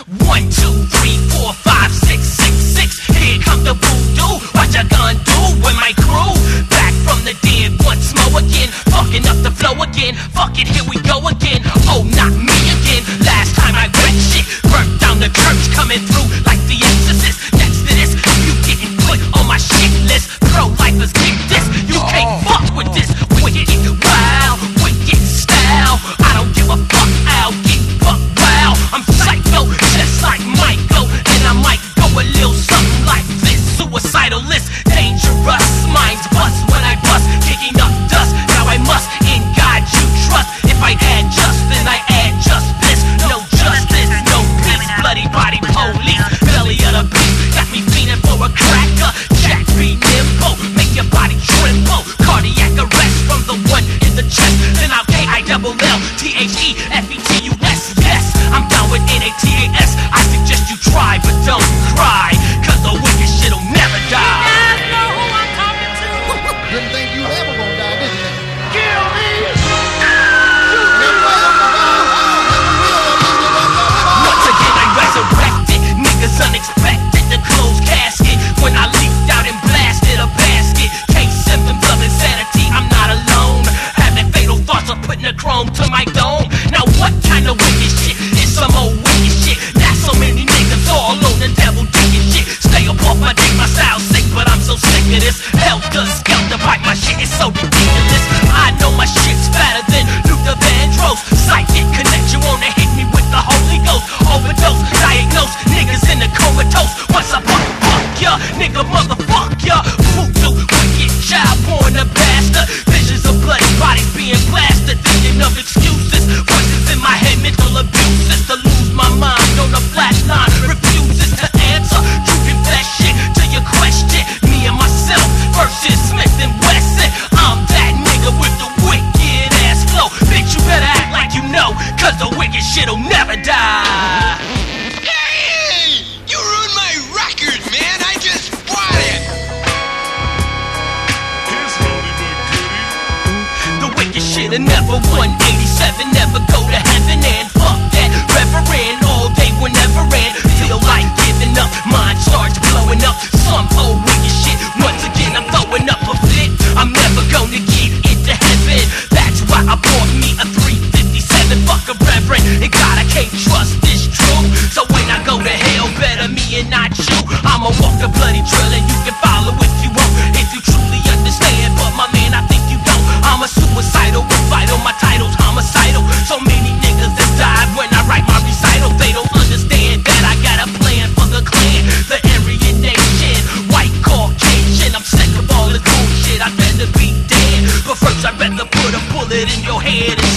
1, 2, 3, 4, 5, 6, 6, 6. Here come the voodoo. What you gonna do with my crew? Back from the dead once more again. Fucking up the flow again. Fuck it, here we go again. Oh, not me again. Last time I wrecked shit, burnt down the church, coming through like the Exorcist. Next to this, you getting put on my shit list. Pro-lifers get this. You can't fuck with this. Wicked, wow, wicked style. I don't give a fuck, I'll get fuck wow. I'm psycho, just like Michael, and I might go a little something like this. Suicidal list, dangerous minds bust when I bust, kicking up dust. Now I must in God you trust. If I add just, then I add just this. No justice, no peace, bloody body police. Belly of the beast, got me feeling for a cracker. Jack be nimble, make your body tremble. Cardiac arrest from the one in the chest. Then I'll KILLTHEFETUS. Yes, I'm down with NATAS. I suggest you try, but don't cry, cause the wicked shit'll never die. Didn't think you ever gonna die, did you? Kill me! Once again I resurrected, niggas unexpected. The closed casket when I leaped out and blasted a basket. Case symptoms of insanity, I'm not alone. Having fatal thoughts of putting a chrome to my dome. Now what kind of wicked shit is some old wicked shit? Not so many niggas all on the devil digging shit. Stay up off my dick, my style sick, but I'm so sick of this. Helter skelter bite, my shit is so ridiculous. I know my shit's fatter than Luther Vandross. Psychic connection, wanna hit me with the Holy Ghost. Overdose, diagnose, niggas in the comatose. Once I fuck ya, nigga motherfuck ya. Voodoo, wicked child born a bastard. Visions of bloody bodies being blasted, thinking of excuses. Voices in my head, mental abuses. To lose my mind on a flat line, refuses to answer. You confess shit to your question. Me and myself versus Smith and Wesson. I'm that nigga with the wicked ass flow. Bitch, you better act like you know, cause the wicked shit'll never die. Hey! You ruined my record, man! I just bought it! Here's Lonely but Goody. The wicked shit'll never 187, never go to heaven. And fuck that reverend, all day whenever and feel like giving up, mind starts blowing up. Some old wicked shit, once again I'm throwing up a fit. I'm never gonna get into heaven. That's why I bought me a 357. Fuck a reverend, and God I can't trust this truth. So when I go to hell, better me and not you. I'ma walk the bloody trail and you can follow if you want, if you truly understand. But my man, I think you don't. I'm a suicidal, with vital, my title's homicidal. So many niggas that died when I write my recital. They don't understand that I got a plan for the clan, the Aryan nation, white Caucasian. I'm sick of all this bullshit, I'd rather be dead. But first I'd rather put a bullet in your head and